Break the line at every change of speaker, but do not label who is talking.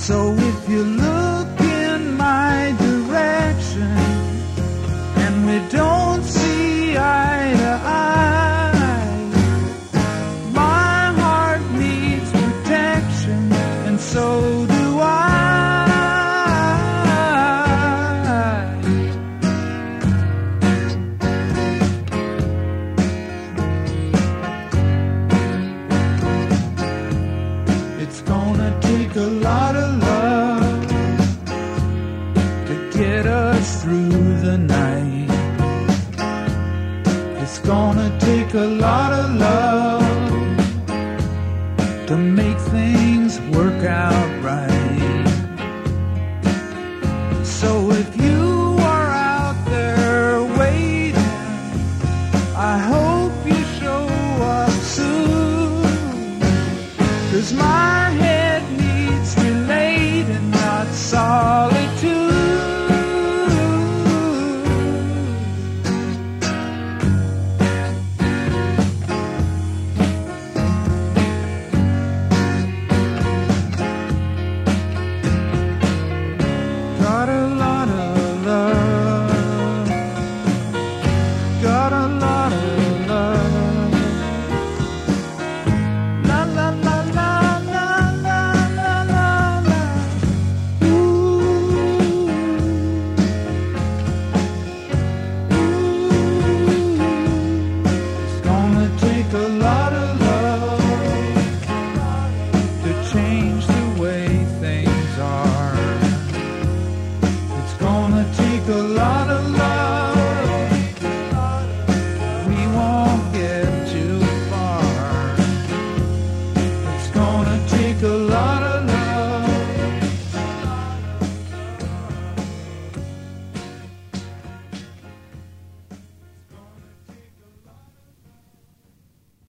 So if you look in my direction and we don't see eye to eye, my heart needs protection, and so do I. It's gonna take a lot of love to get us through the night. It's gonna take a lot of love to make things work out right. So if you are out there waiting, I hope you show up soon, 'cause my head needs relating, not solitude. Got a lot of love, got a lot of love. La la la la la la la la la. Ooh. It's gonna take a lot of love to change the way things are. It's gonna take a lot